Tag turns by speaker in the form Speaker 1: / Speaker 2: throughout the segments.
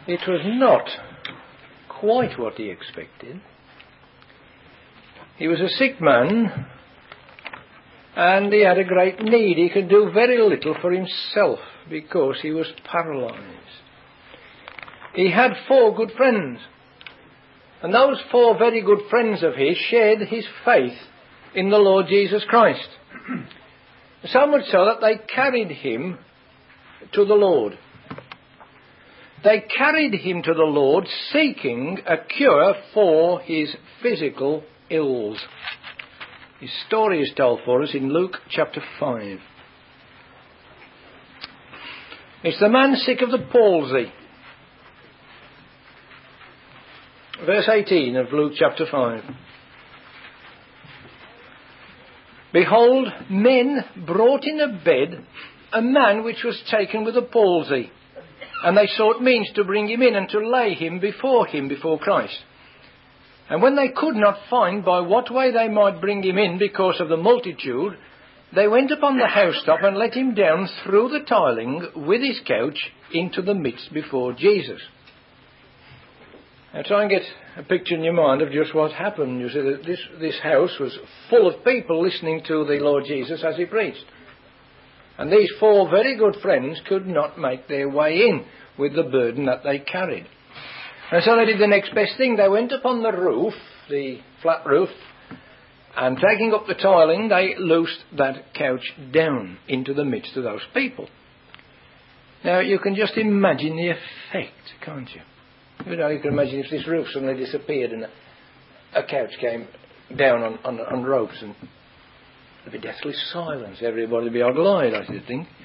Speaker 1: It was not quite what he expected. He was a sick man, and he had a great need. He could do very little for himself because he was paralysed. He had 4 good friends, and those 4 very good friends of his shared his faith in the Lord Jesus Christ. So much so that they carried him to the Lord. They carried him to the Lord seeking a cure for his physical ills. His story is told for us in Luke chapter 5. It's the man sick of the palsy. Verse 18 of Luke chapter 5. Behold, men brought in a bed a man which was taken with a palsy, and they sought means to bring him in and to lay him before Christ. And when they could not find by what way they might bring him in because of the multitude, they went upon the housetop and let him down through the tiling with his couch into the midst before Jesus. Now try and get a picture in your mind of just what happened. You see that this house was full of people listening to the Lord Jesus as he preached. And these 4 very good friends could not make their way in with the burden that they carried. And so they did the next best thing. They went upon the roof, the flat roof, and taking up the tiling, they loosed that couch down into the midst of those people. Now you can just imagine the effect, can't you? You can imagine if this roof suddenly disappeared and a couch came down on ropes, and there'd be deathly silence. Everybody would be odd-eyed, I should think.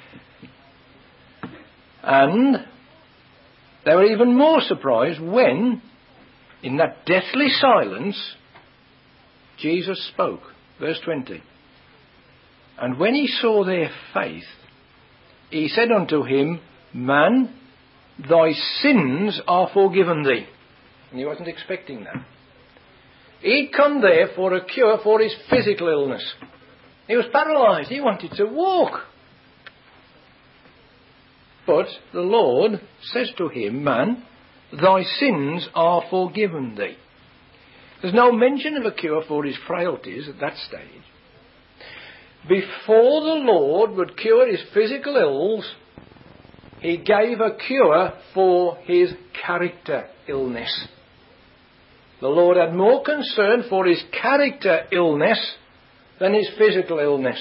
Speaker 1: And they were even more surprised when, in that deathly silence, Jesus spoke. Verse 20. And when he saw their faith, he said unto him, Man, thy sins are forgiven thee. And he wasn't expecting that. He'd come there for a cure for his physical illness. He was paralysed. He wanted to walk. But the Lord says to him, Man, thy sins are forgiven thee. There's no mention of a cure for his frailties at that stage. Before the Lord would cure his physical ills, he gave a cure for his character illness. The Lord had more concern for his character illness than his physical illness.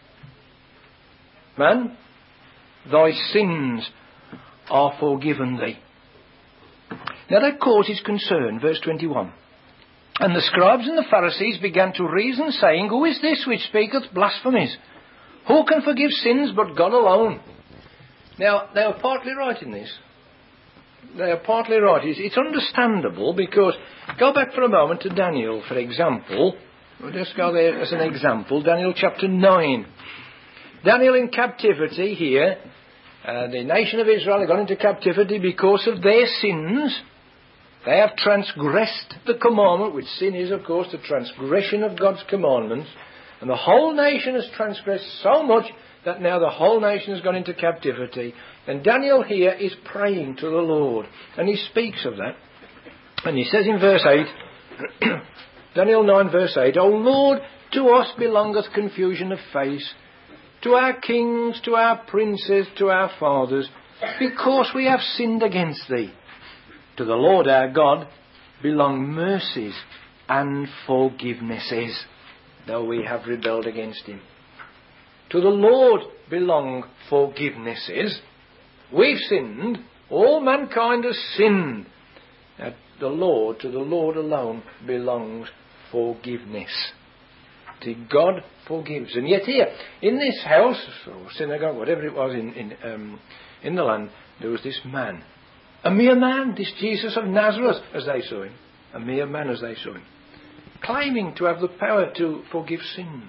Speaker 1: Man, thy sins are forgiven thee. Now that causes concern, verse 21. And the scribes and the Pharisees began to reason, saying, Who is this which speaketh blasphemies? Who can forgive sins but God alone? Now, they are partly right in this. They are partly right. It's understandable because, go back for a moment to Daniel, for example. We'll just go there as an example. Daniel chapter 9. Daniel in captivity here. The nation of Israel have gone into captivity because of their sins. They have transgressed the commandment, which sin is, of course, the transgression of God's commandments. And the whole nation has transgressed so much that now the whole nation has gone into captivity. And Daniel here is praying to the Lord. And he speaks of that. And he says in verse 8, Daniel 9 verse 8, O Lord, to us belongeth confusion of face, to our kings, to our princes, to our fathers, because we have sinned against thee. To the Lord our God belong mercies and forgivenesses, though we have rebelled against him. To the Lord belong forgivenesses. We've sinned. All mankind has sinned. Now, to the Lord alone belongs forgiveness. See, God forgives. And yet here, in this house, or synagogue, whatever it was in the land, there was this man. A mere man, this Jesus of Nazareth, as they saw him. A mere man as they saw him. Claiming to have the power to forgive sins.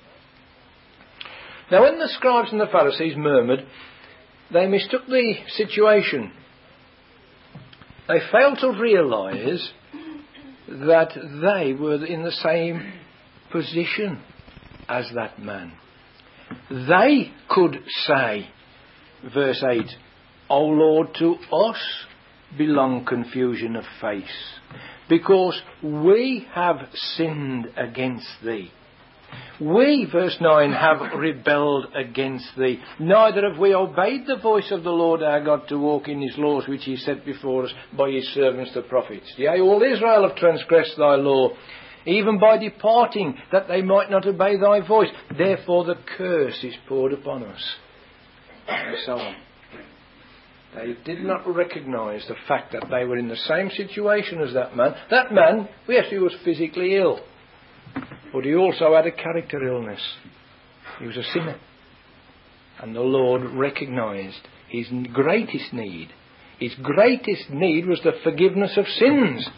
Speaker 1: Now when the scribes and the Pharisees murmured, they mistook the situation. They failed to realise that they were in the same position as that man. They could say, verse 8, O Lord, to us belong confusion of face, because we have sinned against thee. We, verse 9, have rebelled against thee. Neither have we obeyed the voice of the Lord our God to walk in his laws which he set before us by his servants the prophets. Yea, all Israel have transgressed thy law, even by departing, that they might not obey thy voice. Therefore the curse is poured upon us. And so on. They did not recognise the fact that they were in the same situation as that man. That man, yes, he was physically ill, but he also had a character illness. He was a sinner. And the Lord recognised his greatest need. His greatest need was the forgiveness of sins.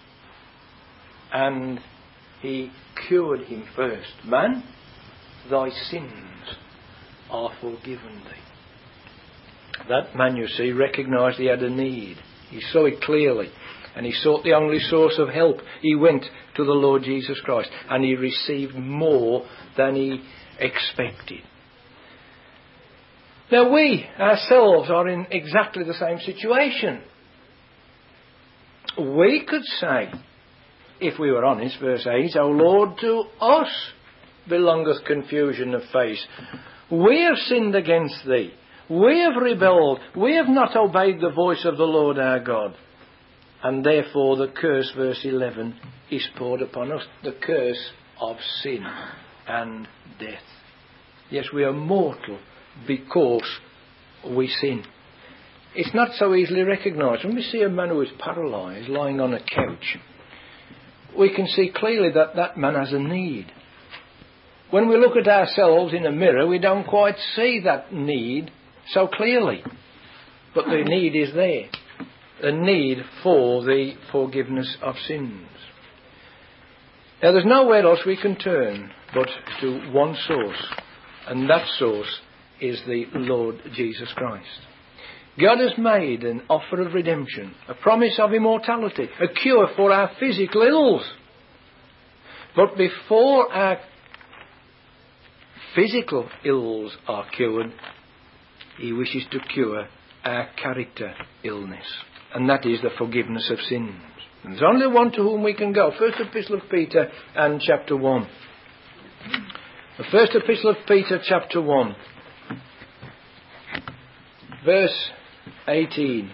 Speaker 1: And he cured him first. Man, thy sins are forgiven thee. That man, you see, recognised he had a need. He saw it clearly. And he sought the only source of help. He went to the Lord Jesus Christ. And he received more than he expected. Now we ourselves are in exactly the same situation. We could say, if we were honest, verse 8, O Lord, to us belongeth confusion of face. We have sinned against thee. We have rebelled. We have not obeyed the voice of the Lord our God. And therefore the curse, verse 11, is poured upon us. The curse of sin and death. Yes, we are mortal because we sin. It's not so easily recognised. When we see a man who is paralysed lying on a couch, we can see clearly that that man has a need. When we look at ourselves in a mirror, we don't quite see that need so clearly. But the need is there. A need for the forgiveness of sins. Now there's nowhere else we can turn but to one source. And that source is the Lord Jesus Christ. God has made an offer of redemption, a promise of immortality, a cure for our physical ills. But before our physical ills are cured, he wishes to cure our character illness. And that is the forgiveness of sins. And there's only one to whom we can go. First Epistle of Peter and chapter 1. The First Epistle of Peter chapter 1. Verse 18.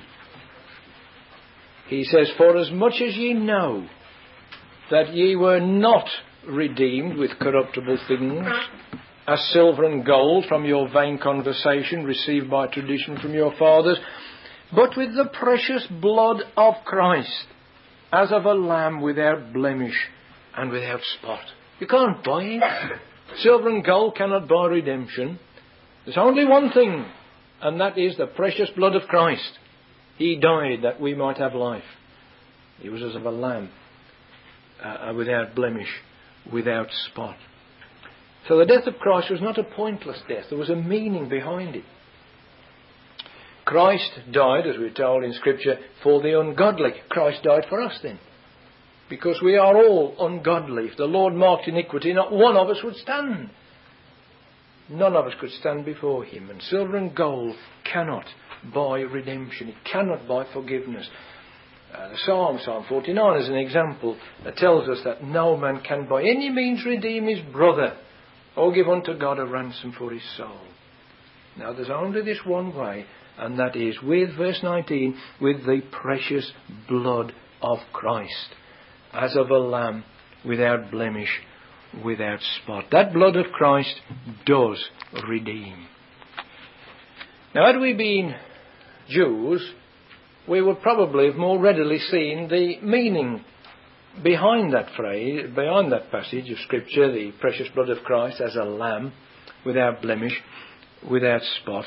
Speaker 1: He says, For as much as ye know that ye were not redeemed with corruptible things, as silver and gold from your vain conversation received by tradition from your fathers, but with the precious blood of Christ, as of a lamb without blemish and without spot. You can't buy it. Silver and gold cannot buy redemption. There's only one thing, and that is the precious blood of Christ. He died that we might have life. He was as of a lamb, without blemish, without spot. So the death of Christ was not a pointless death. There was a meaning behind it. Christ died, as we're told in Scripture, for the ungodly. Christ died for us then. Because we are all ungodly. If the Lord marked iniquity, not one of us would stand. None of us could stand before him. And silver and gold cannot buy redemption. It cannot buy forgiveness. The Psalm 49 as an example, tells us that no man can by any means redeem his brother or give unto God a ransom for his soul. Now there's only this one way, and that is with, verse 19, with the precious blood of Christ, as of a lamb without blemish, without spot. That blood of Christ does redeem. Now had we been Jews, we would probably have more readily seen the meaning behind that phrase, behind that passage of Scripture, the precious blood of Christ as a lamb without blemish, without spot.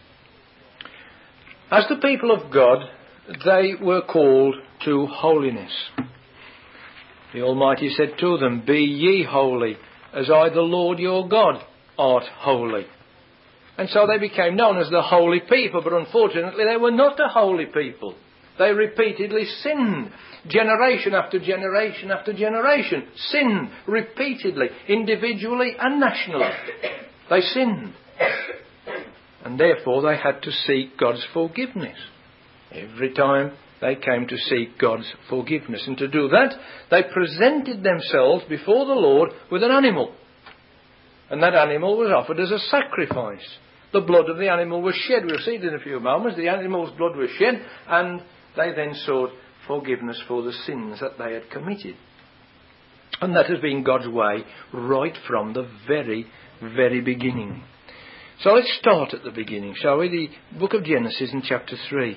Speaker 1: As the people of God, they were called to holiness. The Almighty said to them, Be ye holy, as I the Lord your God art holy. And so they became known as the holy people, but unfortunately they were not a holy people. They repeatedly sinned, generation after generation after generation, sinned repeatedly, individually and nationally. They sinned. And therefore they had to seek God's forgiveness. Every time They came to seek God's forgiveness. And to do that, they presented themselves before the Lord with an animal. And that animal was offered as a sacrifice. The blood of the animal was shed. We'll see it in a few moments. The animal's blood was shed, and they then sought forgiveness for the sins that they had committed. And that has been God's way right from the very, very beginning. So let's start at the beginning, shall we? The book of Genesis in chapter 3.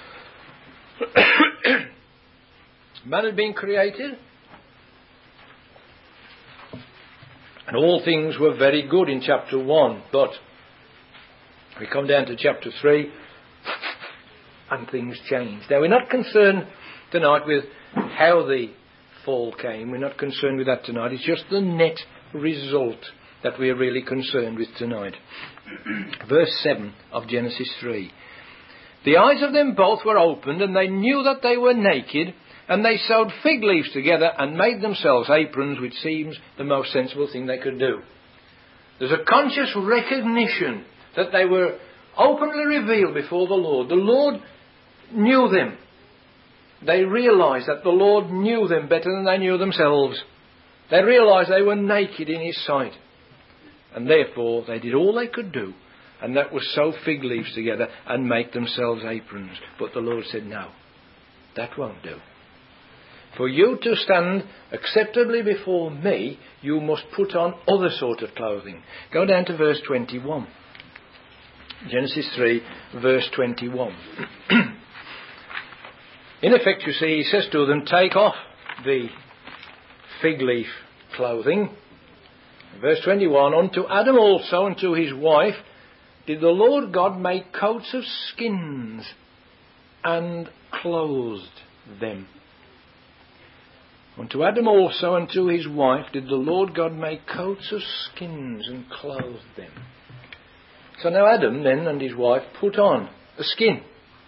Speaker 1: Man had been created, and all things were very good in chapter 1, but we come down to chapter 3 and things changed. Now, we're not concerned tonight with how the fall came. We're not concerned with that tonight. It's just the net result that we're really concerned with tonight. Verse 7 of Genesis 3. The eyes of them both were opened, and they knew that they were naked, and they sewed fig leaves together and made themselves aprons, which seems the most sensible thing they could do. There's a conscious recognition that they were openly revealed before the Lord. The Lord knew them. They realised that the Lord knew them better than they knew themselves. They realised they were naked in His sight. And therefore they did all they could do, and that was sew fig leaves together and make themselves aprons. But the Lord said, no, that won't do. For you to stand acceptably before me, you must put on other sort of clothing. Go down to verse 21. Genesis 3, verse 21. In effect, you see, He says to them, take off the fig leaf clothing. Verse 21, unto Adam also and to his wife did the Lord God make coats of skins and clothed them. Unto Adam also and to his wife did the Lord God make coats of skins and clothed them. So now Adam then and his wife put on a skin.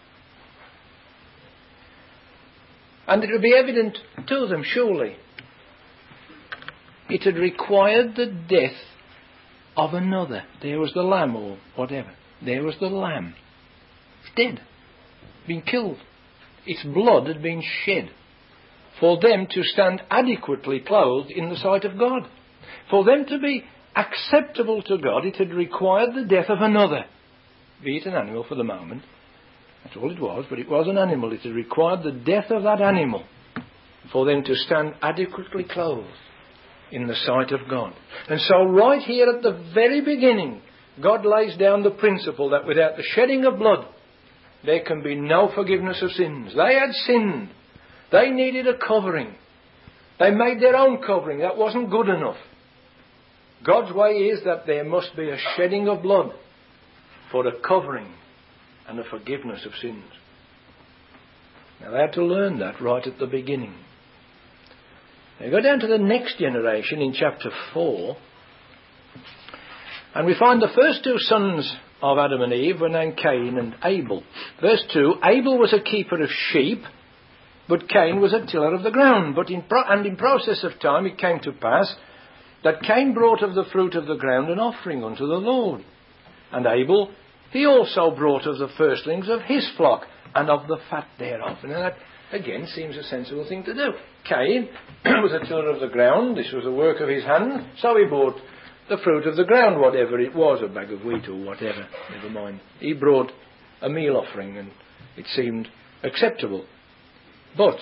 Speaker 1: And it would be evident to them, surely, it had required the death of another. There was the lamb or whatever. There was the lamb. It's dead. Been killed. Its blood had been shed. For them to stand adequately clothed in the sight of God. For them to be acceptable to God, it had required the death of another. Be it an animal for the moment. That's all it was, but it was an animal. It had required the death of that animal for them to stand adequately clothed in the sight of God. And so right here at the very beginning, God lays down the principle that without the shedding of blood, there can be no forgiveness of sins. They had sinned. They needed a covering. They made their own covering. That wasn't good enough. God's way is that there must be a shedding of blood for a covering and a forgiveness of sins. Now they had to learn that right at the beginning. Now go down to the next generation in chapter 4, and we find the first two sons of Adam and Eve were named Cain and Abel. Verse 2, Abel was a keeper of sheep, but Cain was a tiller of the ground. In process of time it came to pass that Cain brought of the fruit of the ground an offering unto the Lord. And Abel, he also brought of the firstlings of his flock and of the fat thereof. And that, again, seems a sensible thing to do. Cain was a tiller of the ground. This was the work of his hand. So he brought the fruit of the ground, whatever it was, a bag of wheat or whatever, never mind. He brought a meal offering, and it seemed acceptable. But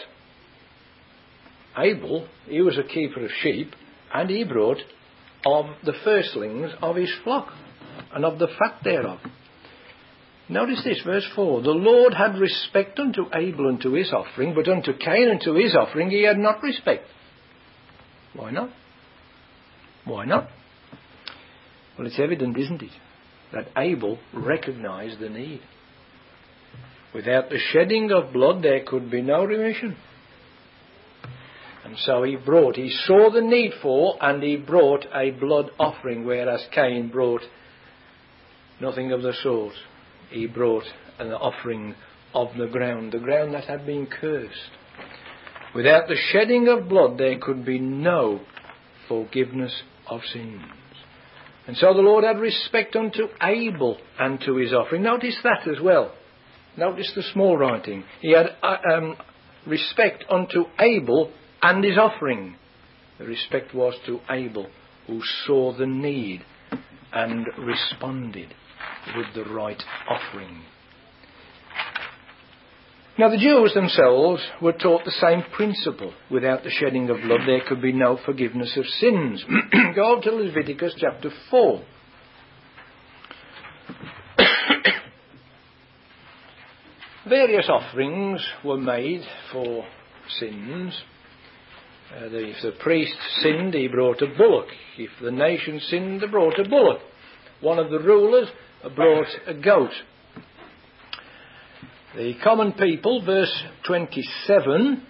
Speaker 1: Abel, he was a keeper of sheep, and he brought of the firstlings of his flock and of the fat thereof. Notice this, verse 4. The Lord had respect unto Abel and to his offering, but unto Cain and to his offering he had not respect. Why not? Why not? Well, it's evident, isn't it, that Abel recognised the need. Without the shedding of blood there could be no remission. And so he saw the need for, and he brought a blood offering, whereas Cain brought nothing of the sort. He brought an offering of the ground that had been cursed. Without the shedding of blood there could be no forgiveness of sins. And so the Lord had respect unto Abel and to his offering. Notice that as well. Notice the small writing. He had respect unto Abel and his offering. The respect was to Abel, who saw the need and responded with the right offering. Now the Jews themselves were taught the same principle. Without the shedding of blood there could be no forgiveness of sins. Go on to Leviticus chapter 4. Various offerings were made for sins. If the priest sinned, he brought a bullock. If the nation sinned, they brought a bullock. One of the rulers brought a goat. The common people, verse 27,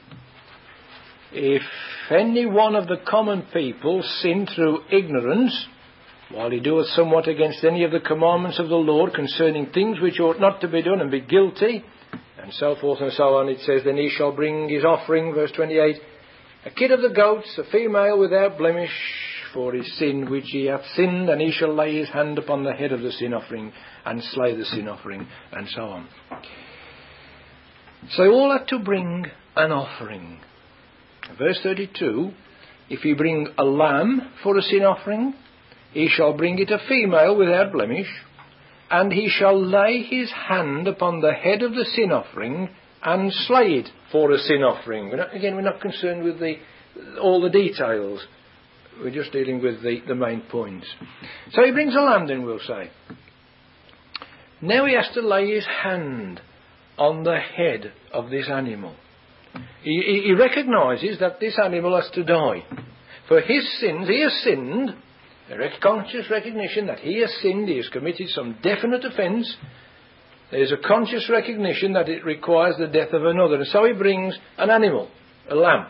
Speaker 1: if any one of the common people sin through ignorance, while he doeth somewhat against any of the commandments of the Lord concerning things which ought not to be done, and be guilty, and so forth and so on, it says, then he shall bring his offering, verse 28, a kid of the goats, a female without blemish, for his sin which he hath sinned, and he shall lay his hand upon the head of the sin offering, and slay the sin offering, and so on. So they all had to bring an offering. Verse 32, if he bring a lamb for a sin offering, he shall bring it a female without blemish, and he shall lay his hand upon the head of the sin offering and slay it for a sin offering. We're not concerned with all the details. We're just dealing with the main points. So he brings a lamb then, we'll say. Now he has to lay his hand on the head of this animal. He recognises that this animal has to die. For his sins, he has sinned. A conscious recognition that he has sinned, he has committed some definite offence. There's a conscious recognition that it requires the death of another. And so he brings an animal, a lamb.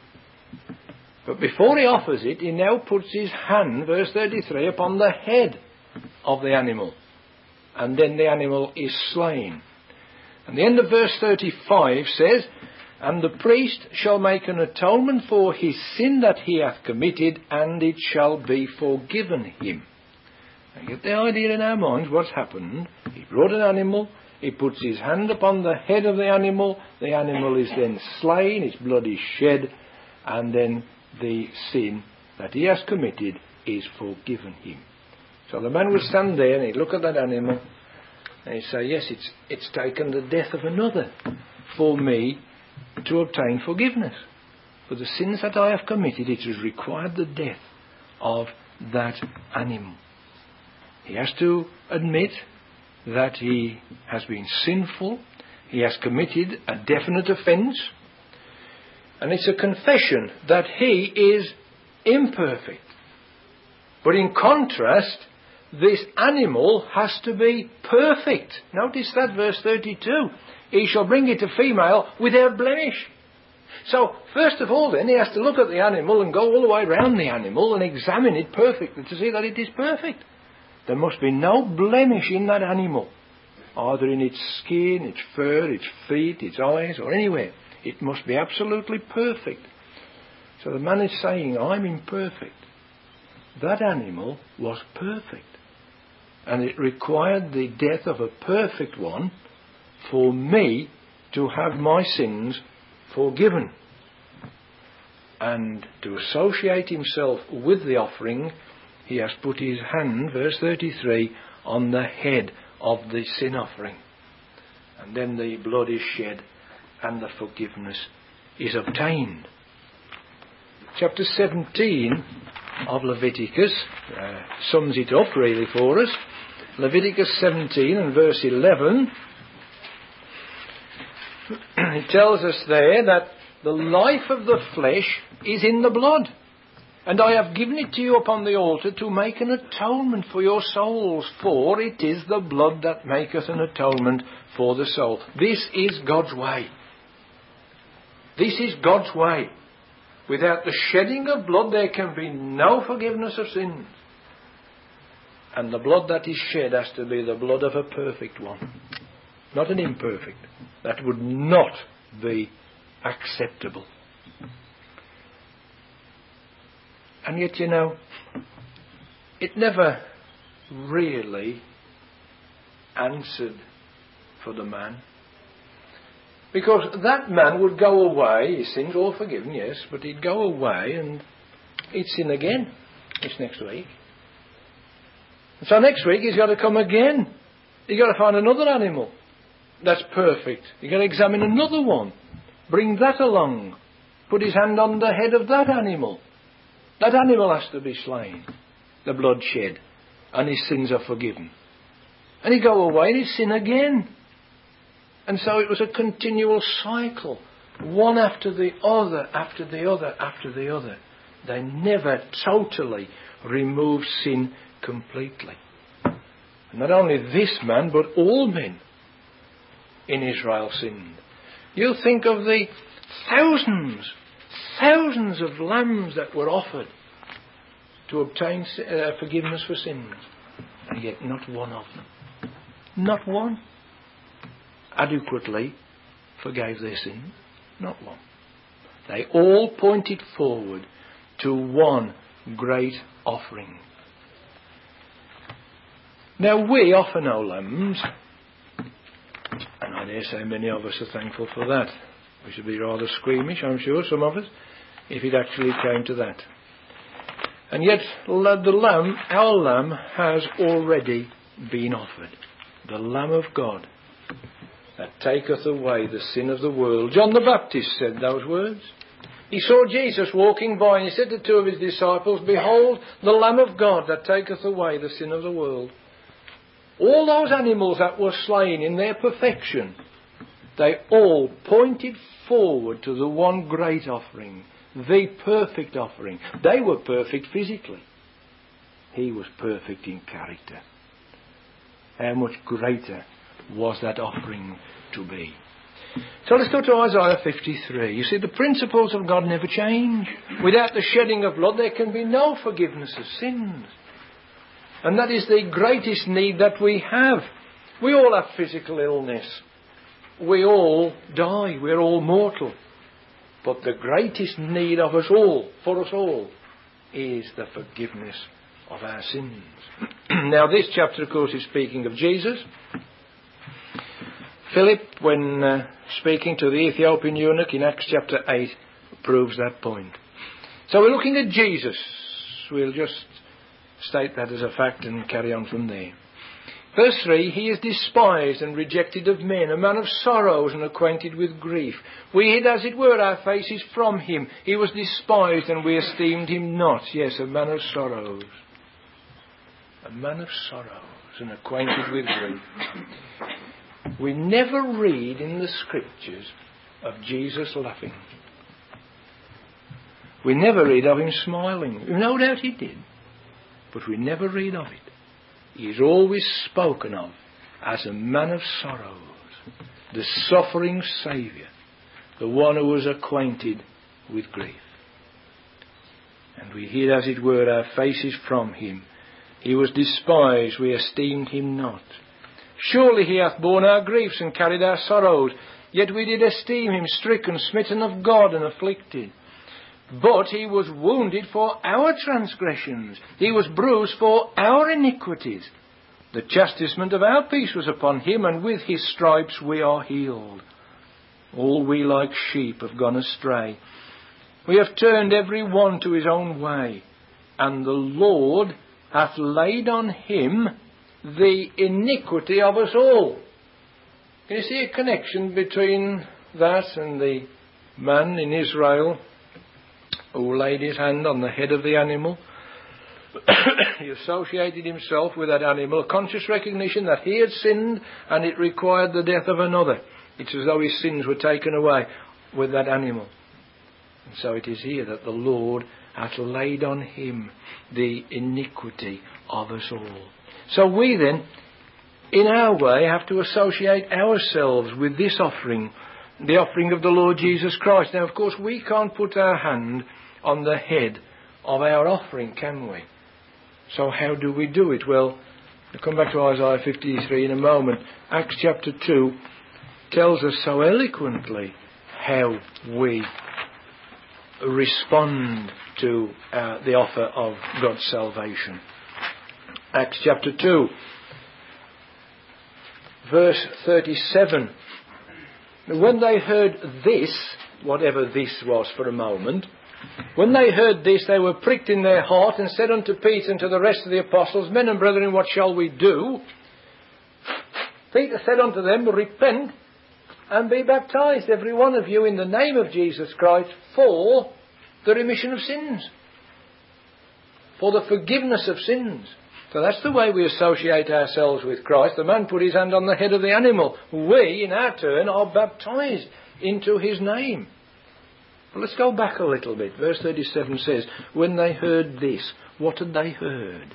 Speaker 1: But before he offers it, he now puts his hand, verse 33, upon the head of the animal. And then the animal is slain. And the end of verse 35 says, and the priest shall make an atonement for his sin that he hath committed, and it shall be forgiven him. Now get the idea in our minds what's happened. He brought an animal, he puts his hand upon the head of the animal is then slain, its blood is shed, and then the sin that he has committed is forgiven him. So the man would stand there and he'd look at that animal and he'd say, yes, it's taken the death of another for me to obtain forgiveness. For the sins that I have committed, it has required the death of that animal. He has to admit that he has been sinful, he has committed a definite offence, and it's a confession that he is imperfect. But in contrast, this animal has to be perfect. Notice that, verse 32. He shall bring it a female without blemish. So, first of all then, he has to look at the animal and go all the way around the animal and examine it perfectly to see that it is perfect. There must be no blemish in that animal, either in its skin, its fur, its feet, its eyes, or anywhere. It must be absolutely perfect. So the man is saying, I'm imperfect. That animal was perfect. And it required the death of a perfect one for me to have my sins forgiven. And to associate himself with the offering, he has put his hand, verse 33, on the head of the sin offering. And then the blood is shed and the forgiveness is obtained. Chapter 17 of Leviticus sums it up really for us. Leviticus 17 and verse 11, it tells us there that the life of the flesh is in the blood. And I have given it to you upon the altar to make an atonement for your souls, for it is the blood that maketh an atonement for the soul. This is God's way. This is God's way. Without the shedding of blood there can be no forgiveness of sins. And the blood that is shed has to be the blood of a perfect one, not an imperfect. That would not be acceptable. And yet, it never really answered for the man. Because that man would go away, his sins all forgiven, yes, but he'd go away and he'd sin again. It's next week. So next week he's got to come again. You've got to find another animal that's perfect. You've got to examine another one. Bring that along. Put his hand on the head of that animal. That animal has to be slain. The blood shed. And his sins are forgiven. And he'd go away and he'd sin again. And so it was a continual cycle. One after the other, after the other, after the other. They never totally removed sin completely. And not only this man, but all men in Israel sinned. You think of the thousands of lambs that were offered to obtain forgiveness for sins. And yet not one of them, not one, adequately forgave their sins. Not one. They all pointed forward to one great offering. Now we offer no lambs, and I dare say many of us are thankful for that. We should be rather squeamish, I'm sure, some of us, if it actually came to that. And yet the lamb, our lamb, has already been offered. The Lamb of God, that taketh away the sin of the world. John the Baptist said those words. He saw Jesus walking by and he said to two of his disciples, "Behold, the Lamb of God that taketh away the sin of the world." All those animals that were slain in their perfection, they all pointed forward to the one great offering, the perfect offering. They were perfect physically. He was perfect in character. How much greater was that offering to be? So let's go to Isaiah 53. You see, the principles of God never change. Without the shedding of blood, there can be no forgiveness of sins. And that is the greatest need that we have. We all have physical illness. We all die. We're all mortal. But the greatest need of us all, for us all, is the forgiveness of our sins. Now this chapter, of course, is speaking of Jesus. Philip, when speaking to the Ethiopian eunuch in Acts chapter 8, proves that point. So we're looking at Jesus. We'll just state that as a fact and carry on from there. Verse 3, he is despised and rejected of men, a man of sorrows and acquainted with grief. We hid, as it were, our faces from him. He was despised and we esteemed him not. Yes, a man of sorrows. A man of sorrows and acquainted with grief. We never read in the scriptures of Jesus laughing. We never read of him smiling. No doubt he did. But we never read of it. He is always spoken of as a man of sorrows, the suffering Saviour, the one who was acquainted with grief. And we hid, as it were, our faces from him. He was despised, we esteemed him not. Surely he hath borne our griefs and carried our sorrows, yet we did esteem him stricken, smitten of God, and afflicted. But he was wounded for our transgressions. He was bruised for our iniquities. The chastisement of our peace was upon him, and with his stripes we are healed. All we like sheep have gone astray. We have turned every one to his own way, and the Lord hath laid on him the iniquity of us all. Can you see a connection between that and the man in Israel who laid his hand on the head of the animal? He associated himself with that animal, a conscious recognition that he had sinned and it required the death of another. It's as though his sins were taken away with that animal. And so it is here that the Lord hath laid on him the iniquity of us all. So we then, in our way, have to associate ourselves with this offering, the offering of the Lord Jesus Christ. Now, of course, we can't put our hand on the head of our offering, can we? So how do we do it? Well, we'll come back to Isaiah 53 in a moment. Acts chapter 2 tells us so eloquently how we respond to the offer of God's salvation. Acts chapter 2, verse 37. When they heard this, whatever this was for a moment, when they heard this, they were pricked in their heart and said unto Peter and to the rest of the apostles, Men and brethren, what shall we do? Peter said unto them, Repent and be baptized, every one of you, in the name of Jesus Christ, for the remission of sins, for the forgiveness of sins. So that's the way we associate ourselves with Christ. The man put his hand on the head of the animal. We, in our turn, are baptized into his name. Well, let's go back a little bit. Verse 37 says, when they heard this, what had they heard?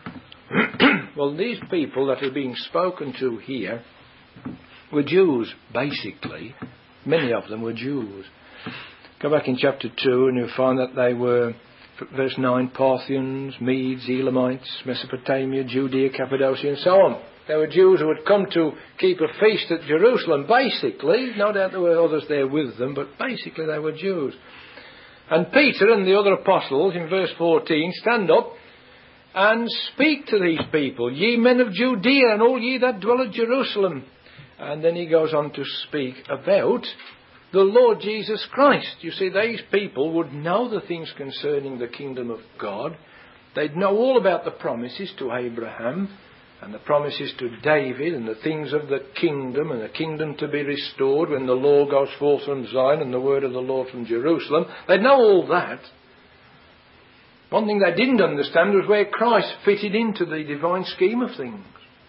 Speaker 1: Well, these people that are being spoken to here were Jews, basically. Many of them were Jews. Go back in chapter 2 and you'll find that they were, verse 9, Parthians, Medes, Elamites, Mesopotamia, Judea, Cappadocia, and so on. They were Jews who had come to keep a feast at Jerusalem, basically. No doubt there were others there with them, but basically they were Jews. And Peter and the other apostles, in verse 14, stand up and speak to these people, Ye men of Judea, and all ye that dwell at Jerusalem. And then he goes on to speak about the Lord Jesus Christ. You see, these people would know the things concerning the kingdom of God. They'd know all about the promises to Abraham and the promises to David and the things of the kingdom and the kingdom to be restored when the law goes forth from Zion and the word of the Lord from Jerusalem. They'd know all that. One thing they didn't understand was where Christ fitted into the divine scheme of things.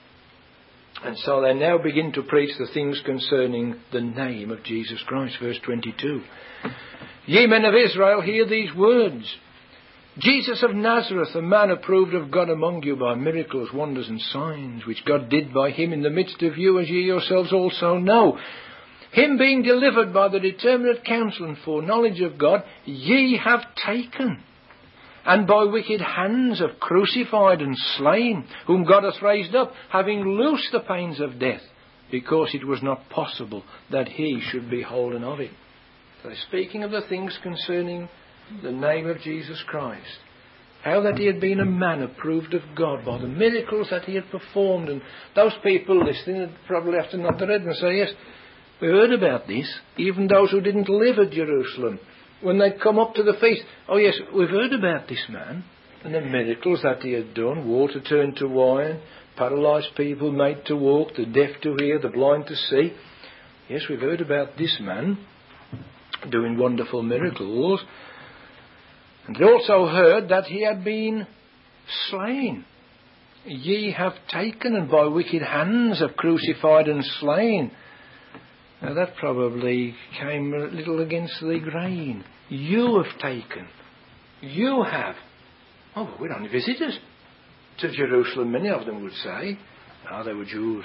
Speaker 1: And so they now begin to preach the things concerning the name of Jesus Christ. Verse 22. Ye men of Israel, hear these words. Jesus of Nazareth, a man approved of God among you by miracles, wonders and signs, which God did by him in the midst of you, as ye yourselves also know. Him being delivered by the determinate counsel and foreknowledge of God, ye have taken, and by wicked hands have crucified and slain, whom God hath raised up, having loosed the pains of death, because it was not possible that he should be holden of it. So speaking of the things concerning the name of Jesus Christ, how that he had been a man approved of God by the miracles that he had performed, and those people listening would probably have to nod their head and say, yes, we heard about this. Even those who didn't live at Jerusalem, when they come up to the feast, oh yes, we've heard about this man and the miracles that he had done, water turned to wine, paralysed people made to walk, the deaf to hear, the blind to see. Yes, we've heard about this man doing wonderful miracles. And they also heard that he had been slain. Ye have taken, and by wicked hands have crucified and slain. Now that probably came a little against the grain. You have taken. You have. Oh, but we're only visitors to Jerusalem, many of them would say. No, they were Jews.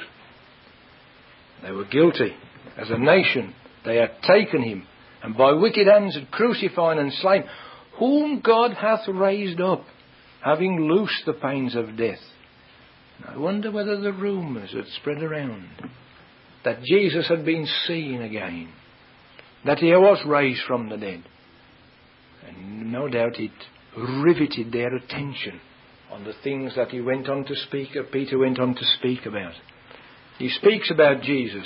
Speaker 1: They were guilty. As a nation, they had taken him, and by wicked hands had crucified and slain, whom God hath raised up, having loosed the pains of death. I wonder whether the rumours had spread around that Jesus had been seen again, that he was raised from the dead. And no doubt it riveted their attention on the things that he went on to speak, Peter went on to speak about. He speaks about Jesus.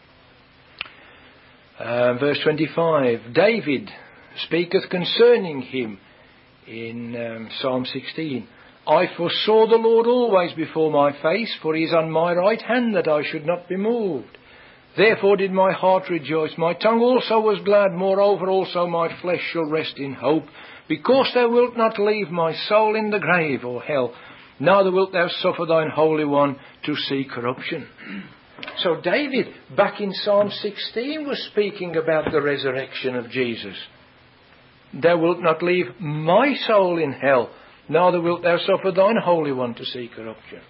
Speaker 1: Verse 25, David speaketh concerning him in Psalm 16. I foresaw the Lord always before my face, for he is on my right hand, that I should not be moved. Therefore did my heart rejoice, my tongue also was glad, moreover also my flesh shall rest in hope, because thou wilt not leave my soul in the grave, or hell, neither wilt thou suffer thine Holy One to see corruption. So David, back in Psalm 16, was speaking about the resurrection of Jesus. Thou wilt not leave my soul in hell, neither wilt thou suffer thine Holy One to see corruption.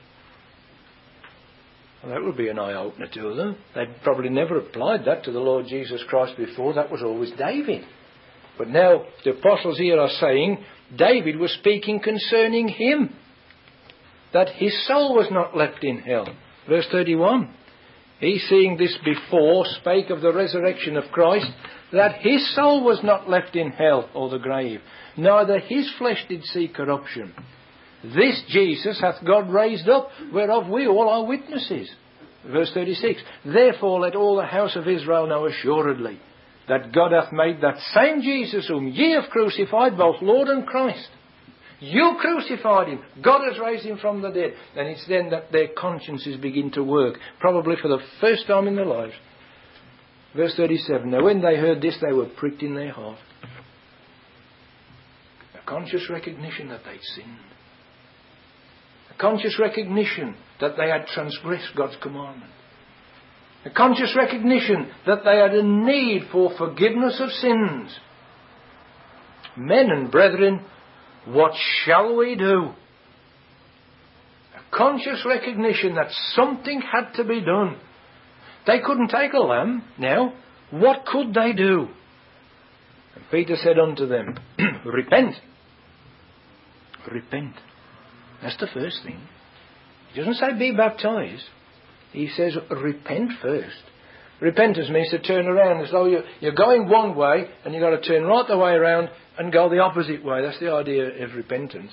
Speaker 1: Well, that would be an eye-opener to them. They'd probably never applied that to the Lord Jesus Christ before. That was always David. But now the apostles here are saying David was speaking concerning him, that his soul was not left in hell. Verse 31. He, seeing this before, spake of the resurrection of Christ, that his soul was not left in hell or the grave, neither his flesh did see corruption. This Jesus hath God raised up, whereof we all are witnesses. Verse 36. Therefore let all the house of Israel know assuredly that God hath made that same Jesus whom ye have crucified, both Lord and Christ. You crucified him. God has raised him from the dead. And it's then that their consciences begin to work, probably for the first time in their lives. Verse 37. Now when they heard this, they were pricked in their heart. A conscious recognition that they'd sinned. A conscious recognition that they had transgressed God's commandment. A conscious recognition that they had a need for forgiveness of sins. Men and brethren, what shall we do? A conscious recognition that something had to be done. They couldn't take a lamb now. What could they do? And Peter said unto them, repent. Repent. That's the first thing. He doesn't say be baptized. He says repent first. Repentance means to turn around as though you're going one way and you've got to turn right the way around and go the opposite way. That's the idea of repentance.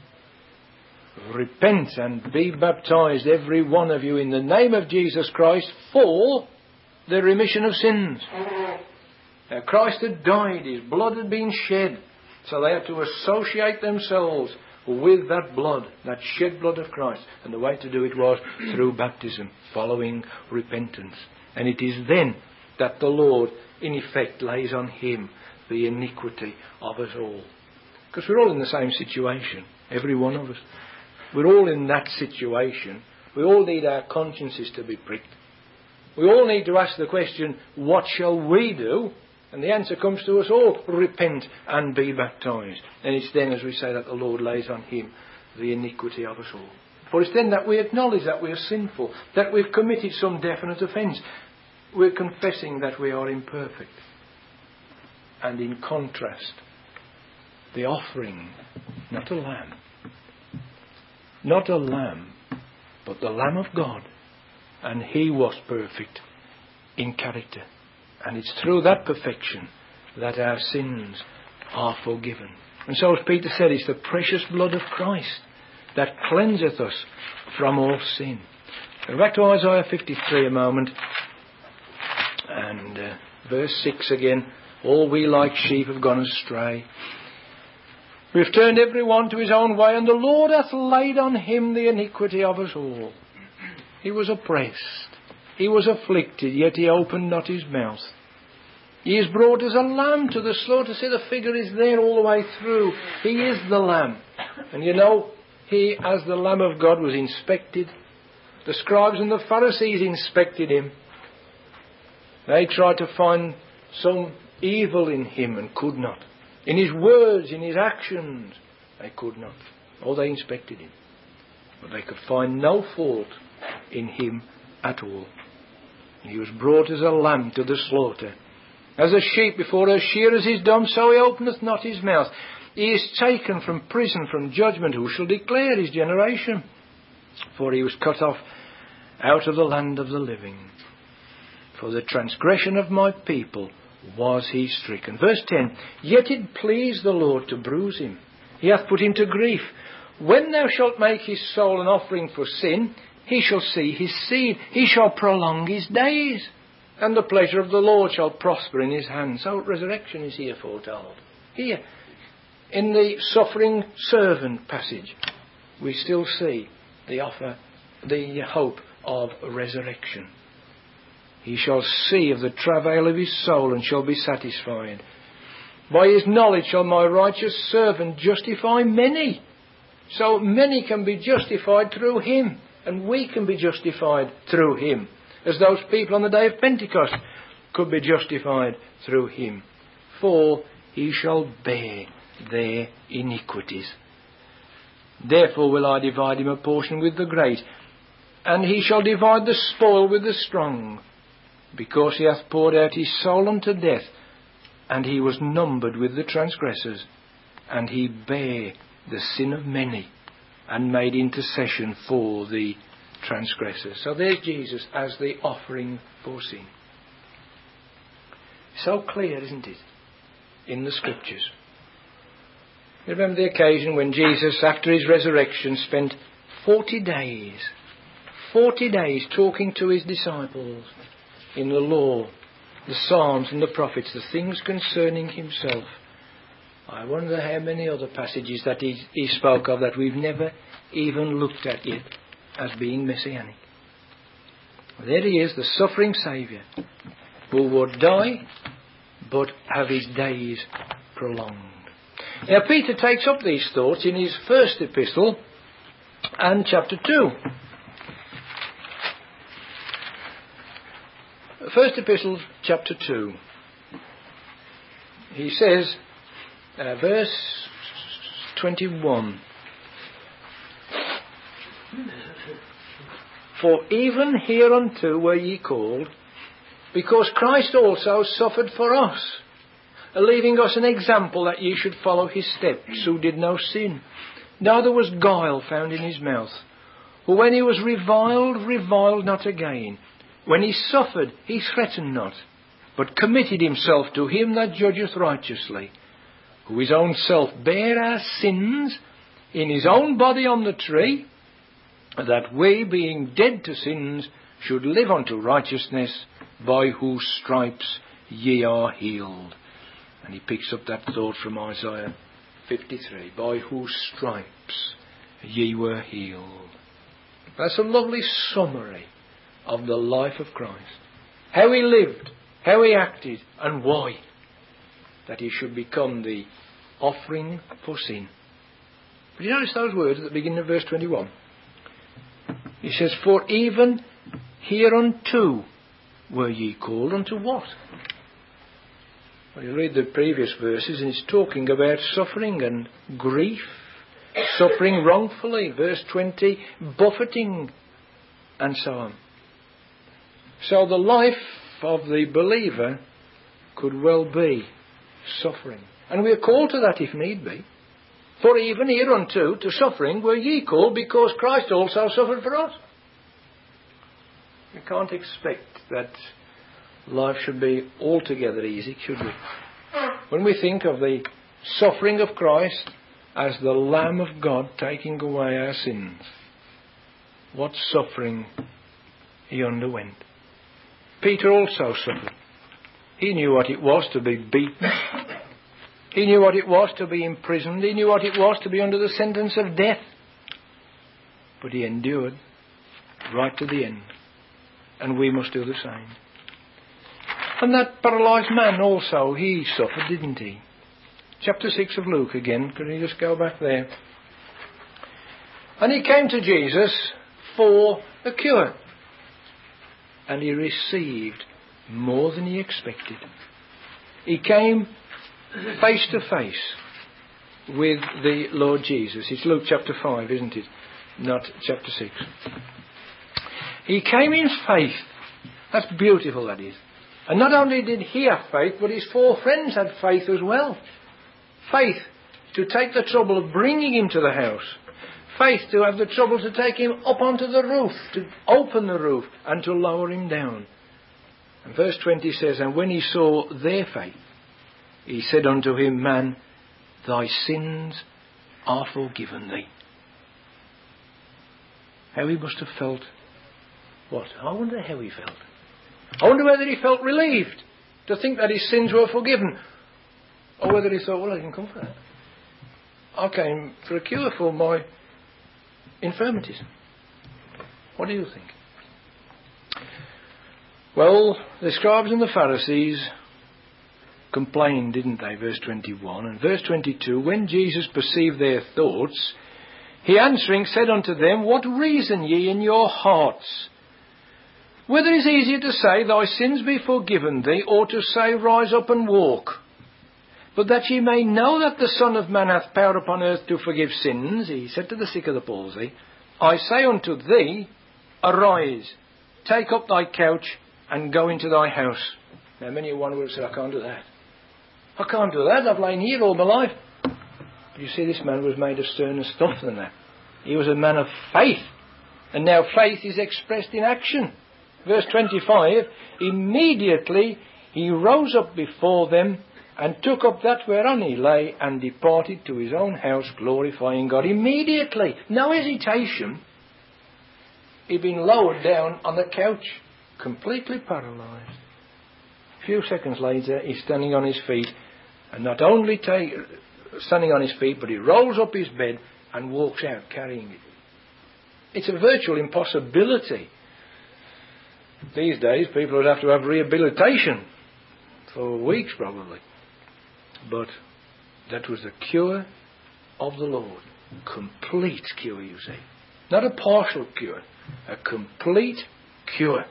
Speaker 1: Repent and be baptized, every one of you, in the name of Jesus Christ for the remission of sins. Now Christ had died, his blood had been shed, so they had to associate themselves with that blood, that shed blood of Christ. And the way to do it was through baptism, following repentance. And it is then that the Lord, in effect, lays on him the iniquity of us all. Because we're all in the same situation, every one of us. We're all in that situation. We all need our consciences to be pricked. We all need to ask the question, what shall we do? And the answer comes to us all, repent and be baptized. And it's then, as we say, that the Lord lays on him the iniquity of us all. For it's then that we acknowledge that we are sinful, that we've committed some definite offence. We're confessing that we are imperfect. And in contrast, the offering, not a lamb, but the Lamb of God. And he was perfect in character. And it's through that perfection that our sins are forgiven. And so, as Peter said, it's the precious blood of Christ that cleanseth us from all sin. Go back to Isaiah 53 a moment. And verse 6 again. All we like sheep have gone astray. We have turned every one to his own way, and the Lord hath laid on him the iniquity of us all. He was oppressed. He was afflicted, yet he opened not his mouth. He is brought as a lamb to the slaughter. See, the figure is there all the way through. He is the lamb. And you know, he, as the Lamb of God, was inspected. The scribes and the Pharisees inspected him. They tried to find some evil in him and could not. In his words, in his actions, they could not. Oh, they inspected him. But they could find no fault in him at all. He was brought as a lamb to the slaughter. As a sheep before her shearers is dumb, so he openeth not his mouth. He is taken from prison, from judgment. Who shall declare his generation? For he was cut off out of the land of the living. For the transgression of my people was he stricken. Verse 10. Yet it pleased the Lord to bruise him. He hath put him to grief. When thou shalt make his soul an offering for sin, he shall see his seed. He shall prolong his days. And the pleasure of the Lord shall prosper in his hand. So resurrection is here foretold. Here, in the suffering servant passage, we still see the hope of resurrection. He shall see of the travail of his soul and shall be satisfied. By his knowledge shall my righteous servant justify many. So many can be justified through him. And we can be justified through him. As those people on the day of Pentecost could be justified through him. For he shall bear their iniquities. Therefore will I divide him a portion with the great, and he shall divide the spoil with the strong, because he hath poured out his soul unto death, and he was numbered with the transgressors, and he bare the sin of many, and made intercession for the transgressors. So there's Jesus as the offering for sin. So clear, isn't it, in the Scriptures? You remember the occasion when Jesus, after his resurrection, spent 40 days 40 days talking to his disciples in the law, the Psalms and the prophets, the things concerning himself. I wonder how many other passages that he spoke of that we've never even looked at yet as being messianic. There he is, the suffering Saviour, who would die but have his days prolonged. Now Peter takes up these thoughts in his first epistle and chapter 2. First epistle, chapter 2. He says, verse 21. For even hereunto were ye called, because Christ also suffered for us, leaving us an example that ye should follow his steps, who did no sin, neither was guile found in his mouth, who when he was reviled not again. When he suffered, he threatened not, but committed himself to him that judgeth righteously, who his own self bare our sins in his own body on the tree, that we, being dead to sins, should live unto righteousness, by whose stripes ye are healed. And he picks up that thought from Isaiah 53, by whose stripes ye were healed. That's a lovely summary of the life of Christ. How he lived, how he acted, and why. That he should become the offering for sin. But you notice those words at the beginning of verse 21. He says, for even hereunto were ye called. Unto what? Well, you read the previous verses and it's talking about suffering and grief, suffering wrongfully. Verse 20, buffeting, and so on. So the life of the believer could well be suffering. And we are called to that if need be. For even hereunto, to suffering, were ye called, because Christ also suffered for us. We can't expect that life should be altogether easy, should we? When we think of the suffering of Christ as the Lamb of God taking away our sins, what suffering he underwent. Peter also suffered. He knew what it was to be beaten. He knew what it was to be imprisoned. He knew what it was to be under the sentence of death. But he endured right to the end. And we must do the same. And that paralysed man also, he suffered, didn't he? Chapter 6 of Luke again. Could you just go back there? And he came to Jesus for a cure. And he received more than he expected. He came face to face with the Lord Jesus. It's Luke chapter 5, isn't it? Not chapter 6. He came in faith. That's beautiful, that is. And not only did he have faith, but his 4 friends had faith as well. Faith to take the trouble of bringing him to the house. Faith to have the trouble to take him up onto the roof, to open the roof and to lower him down. And verse 20 says, and when he saw their faith, he said unto him, man, thy sins are forgiven thee. How he must have felt. What? I wonder how he felt. I wonder whether he felt relieved to think that his sins were forgiven. Or whether he thought, well, I didn't come for that. I came for a cure for my infirmities. What do you think? Well, the scribes and the Pharisees complained, didn't they? Verse 21. And verse 22, when Jesus perceived their thoughts, he answering said unto them, what reason ye in your hearts? Whether it is easier to say, thy sins be forgiven thee, or to say, rise up and walk? But that ye may know that the Son of Man hath power upon earth to forgive sins, he said to the sick of the palsy, I say unto thee, arise, take up thy couch, and go into thy house. Now many a one will say, I can't do that. I can't do that, I've lain here all my life. But you see, this man was made of sterner stuff than that. He was a man of faith. And now faith is expressed in action. Verse 25, immediately he rose up before them, and took up that whereon he lay, and departed to his own house, glorifying God. Immediately. No hesitation. He'd been lowered down on the couch, completely paralysed. A few seconds later, he's standing on his feet, and not only standing on his feet, but he rolls up his bed and walks out carrying it. It's a virtual impossibility. These days, people would have to have rehabilitation for weeks probably. But that was the cure of the Lord. Complete cure, you see. Not a partial cure. A complete cure.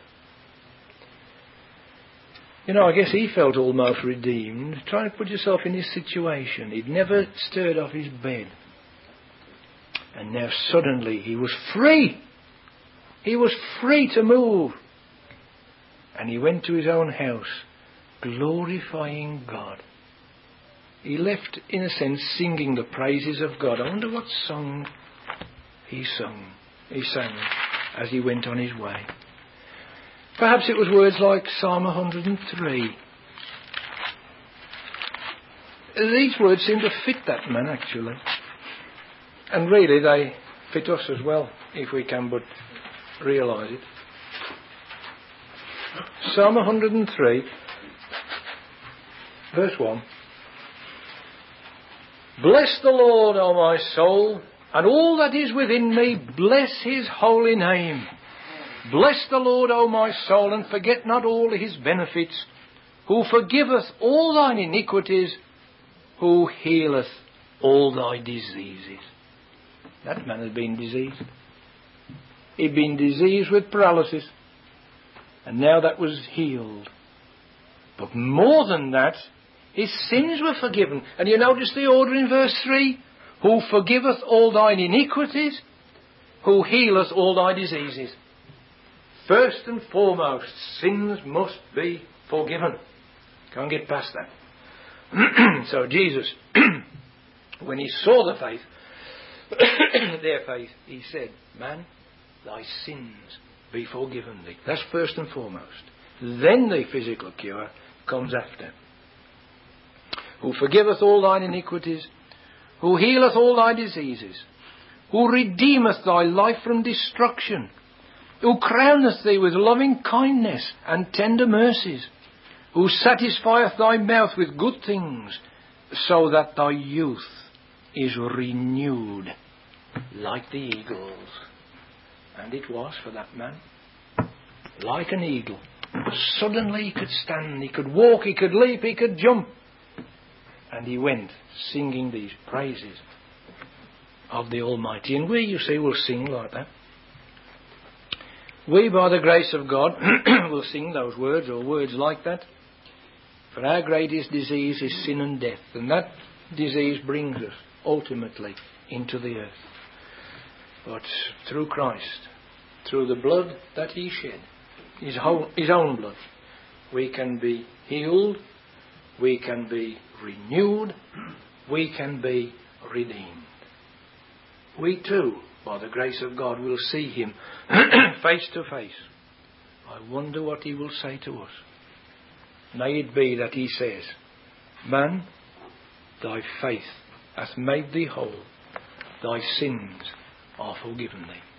Speaker 1: You know, I guess he felt almost redeemed. Try to put yourself in his situation. He'd never stirred off his bed. And now suddenly he was free. He was free to move. And he went to his own house, glorifying God. He left, in a sense, singing the praises of God. I wonder what song he sang as he went on his way. Perhaps it was words like Psalm 103. These words seem to fit that man, actually. And really they fit us as well, if we can but realise it. Psalm 103, verse 1. Bless the Lord, O my soul, and all that is within me, bless his holy name. Bless the Lord, O my soul, and forget not all his benefits, who forgiveth all thine iniquities, who healeth all thy diseases. That man had been diseased. He'd been diseased with paralysis, and now that was healed. But more than that, his sins were forgiven. And you notice the order in verse 3? Who forgiveth all thine iniquities, who healeth all thy diseases. First and foremost, sins must be forgiven. Can't get past that. So Jesus, when he saw the faith, their faith, he said, man, thy sins be forgiven thee. That's first and foremost. Then the physical cure comes after. Who forgiveth all thine iniquities, who healeth all thy diseases, who redeemeth thy life from destruction, who crowneth thee with loving kindness and tender mercies, who satisfieth thy mouth with good things, so that thy youth is renewed like the eagles. And it was for that man. Like an eagle. Suddenly he could stand, he could walk, he could leap, he could jump. And he went singing these praises of the Almighty. And we, you see, will sing like that. We, by the grace of God, will sing those words or words like that. For our greatest disease is sin and death. And that disease brings us ultimately into the earth. But through Christ, through the blood that he shed, his own blood, we can be healed, we can be renewed, we can be redeemed. We too, by the grace of God, will see him face to face. I wonder what he will say to us. May it be that he says, man, thy faith hath made thee whole, thy sins are forgiven thee.